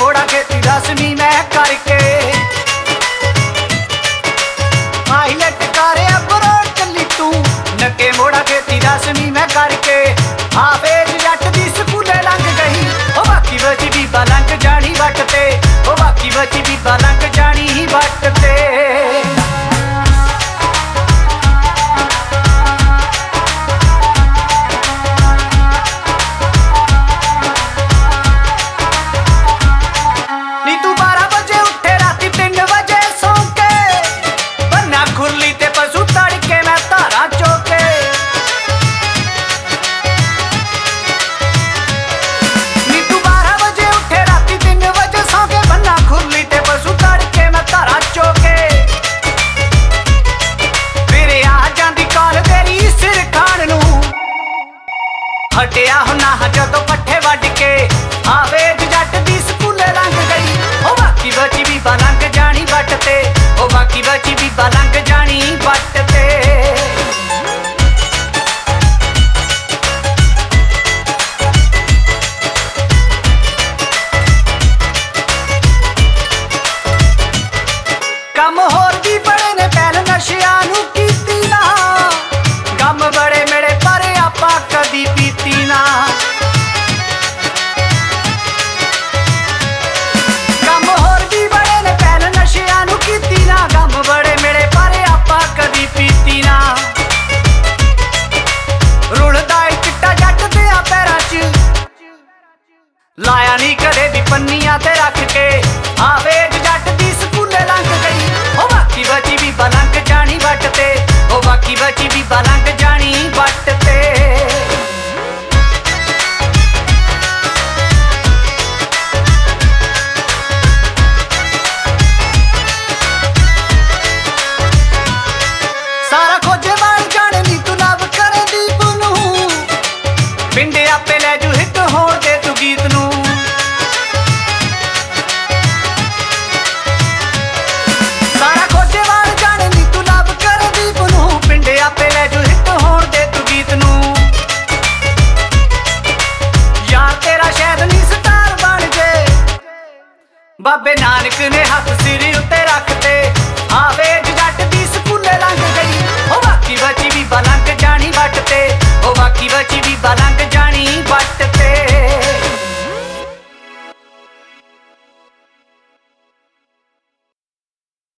मोड़ा खेती रसमी मैं करके पायलट कारे अबरोड चली तू नके मोड़ा खेती रसमी मैं करके आवेज जट दी स्कूले लंघ गई ओ बाकी बची बीबा लंघ जानी वट ते ओ बाकी बची बीबा लंघ जानी वट ते हटिया हुना जदों पट्ठे वड्ड के आवेज जट दी स्कूले लंघ गई ओ बाकी बची बीबा लंघ जानी वट ते ओ बाकी बची बीबा लंघ जानी वट ते कम होर भी बड़े ने पहल नशिया नू कीती ना गम बड़े मेरे पर आपा कदी पीती ना गम होर भी बड़े ने पहल नशिया नू कीती ना गम बड़े मेरे पर आपा कदी पीती ना रुलदा चिट्टा जट दिया पैरां च लाया नी कदे भी पन्नियां ते रख के आवेज जट दी स्कूले लंघ गई ओ बाकी बची बीबा लंघ जानी वट ते ओ बाकी बची बीबा लंघ जानी वट ते सारा खोजे मार जाने नी तू लव करे दीप नू पिंडे आपे लै जू हिट होण दे तू गीत नू सारा खोजे मार जाने नी तू लव करे दीप नू पिंडे आपे लै जू हिट होण दे तू गीत नू यार तेरा शायद नी स्टार बन जे बाबे नानक ने हथ सिर उत्ते रखते आवेज जट दी स्कूले लंघ